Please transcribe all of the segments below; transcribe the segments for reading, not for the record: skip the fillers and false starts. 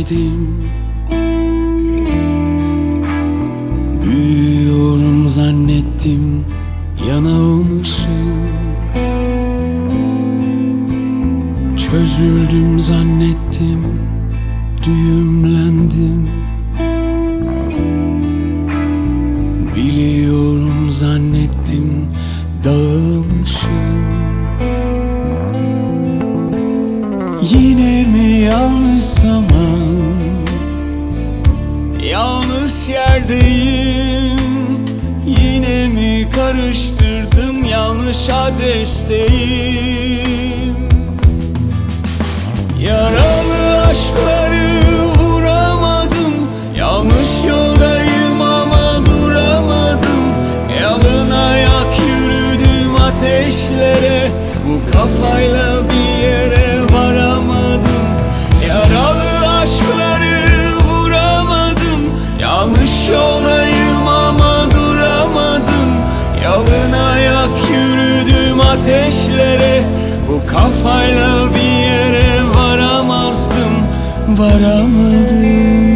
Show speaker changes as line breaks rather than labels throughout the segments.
tökezledim. Büyüyorum zannettim, yanılmışım. Çözüldüm zannettim, düğümlendim. Biliyorum zannettim, dağılmışım. Yine mi yanlış zaman, yanlış yerdeyim? Yine mi karıştırdım, yanlış adresteyim? Yaralı aşkları vuramadım, yanlış yoldayım ama duramadım. Yalın ayak yürüdüm ateşlere, bu kafayla bir yere varamadım. Yaralı aşkları vuramadım, yanlış yoldayım ama duramadım. Yalın ayak yürüdüm ateşlere, bu kafayla bir yere varamazdım, varamadım.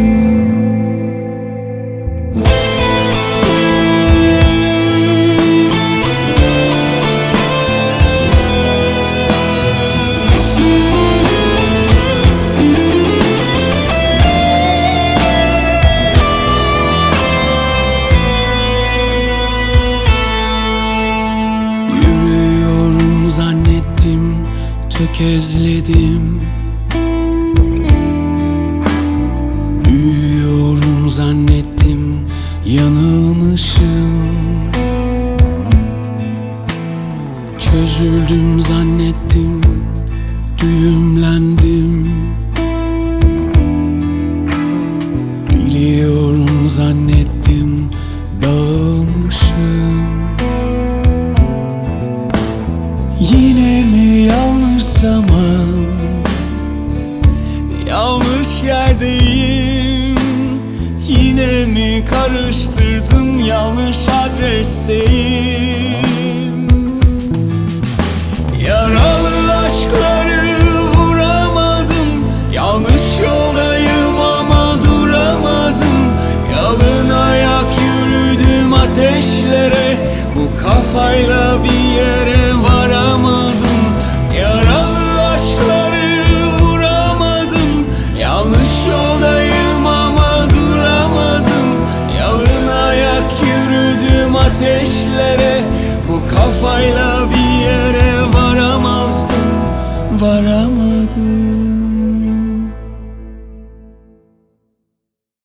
Yürüyorum zannettim, tökezledim. Büyüyorum zannettim, yanılmışım. Çözüldüm zannettim, düğümlendim. Biliyorum zannettim, dağılmışım. Yine mi yanlış zaman, yanlış yerdeyim? Yine mi karıştırdım, yanlış adresteyim? Yaralı aşkları vuramadım, yanlış yoldayım ama duramadım. Yalın ayak yürüdüm ateşlere, bu kafayla bir yere varamadım. Yaralı aşkları vuramadım, yanlış yoldayım ama duramadım. Yalın ayak yürüdüm ateşlere, bu kafayla bir yere varamazdım, varamadım.